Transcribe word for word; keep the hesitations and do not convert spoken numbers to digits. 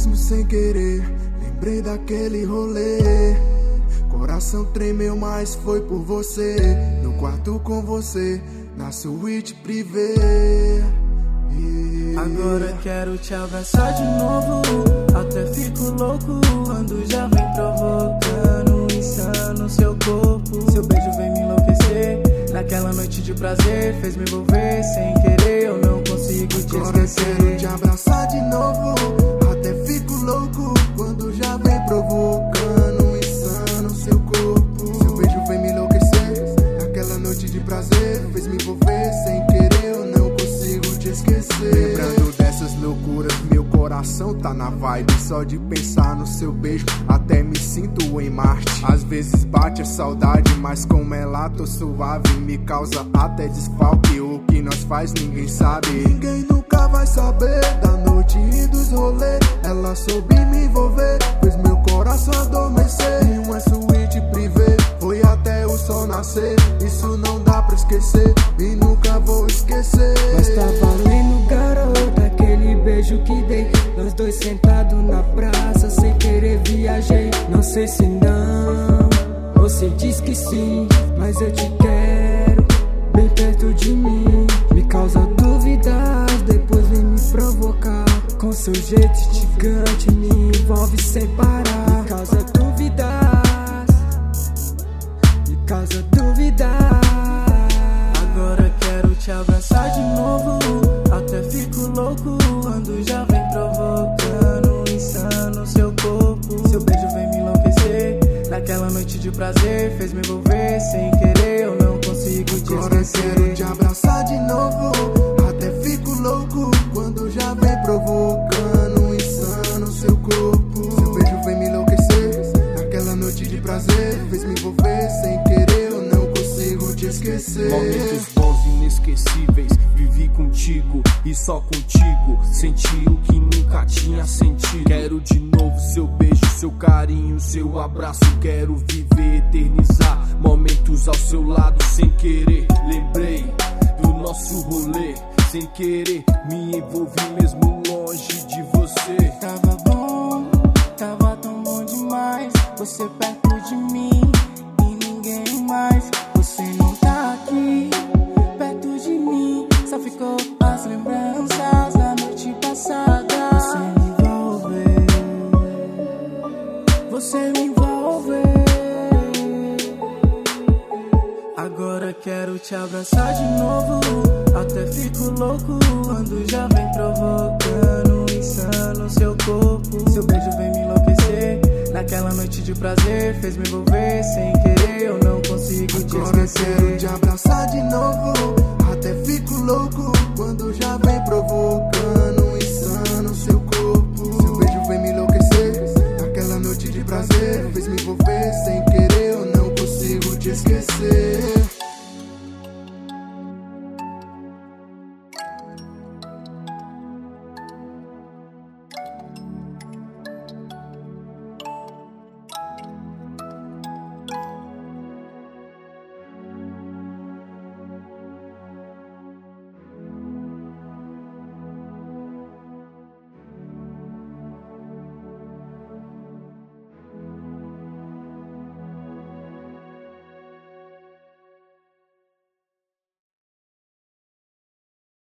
mesmo sem querer, lembrei daquele rolê. Coração tremeu, mas foi por você. No quarto com você, na suíte privê. Yeah. Agora quero te abraçar de novo. Até fico louco quando já vem provocando. Insano seu corpo, seu beijo vem me enlouquecer. Naquela noite de prazer, fez me envolver. Sem querer eu não consigo te Agora esquecer. quero te abraçar de novo. Até fico louco quando já vem provocando. Insano seu corpo, seu beijo vem me enlouquecer. Naquela noite de prazer, fez me envolver. Sem querer eu não consigo te esquecer. Lembrando dessas loucuras, meu coração tá na vibe. Só de pensar no seu beijo, até me sinto em Marte. Às vezes bate a saudade, mas como ela tô suave, me causa até desfalque. O que nós faz ninguém sabe. Ninguém nunca vai saber da noite e dos rolês. Ela soube me envolver, fez meu coração adormecer. Em uma suíte privê, foi até o sol nascer. Isso não dá pra esquecer e nunca vou esquecer. Mas tá valendo, garota, aquele beijo que dei. Nós dois sentados na praça, sem querer viajei. Não sei se não, você diz que sim, mas eu te quero bem perto de mim. Me causa dúvidas, depois vem me provocar. Com seu jeito instigante, me envolve sem parar. Me causa dúvidas, me causa dúvidas. Agora quero te abraçar de novo. Até fico louco quando já vem provocando. Insano seu corpo, seu beijo vem me enlouquecer. Naquela noite de prazer, fez me envolver. Sem querer eu não consigo te Agora esquecer. quero te abraçar de novo. Até fico louco quando já vem provocando. Insano seu corpo, seu beijo vem me enlouquecer. Naquela noite de prazer, fez me envolver. Sem querer eu não consigo te esquecer. Momentos bons, inesquecíveis, vivi contigo e só contigo. Senti o que nunca tinha sentido. Quero de novo seu beijo, seu carinho, seu abraço. Quero viver, eternizar momentos ao seu lado. Sem querer, lembrei do nosso rolê. Sem querer, me envolvi mesmo longe de você. Tava bom, tava tão bom demais. Você perto de mim e ninguém mais. Você não tá aqui perto de mim, só ficou as lembranças da noite passada. Você me envolveu, você me envolveu. Agora quero te abraçar de novo. Até fico louco quando já vem provocando. Insano seu corpo, seu beijo vem me enlouquecer. Naquela noite de prazer, fez me envolver. Sem querer eu não consigo te Agora esquecer. quero te abraçar de novo. Até fico louco quando já vem provocando.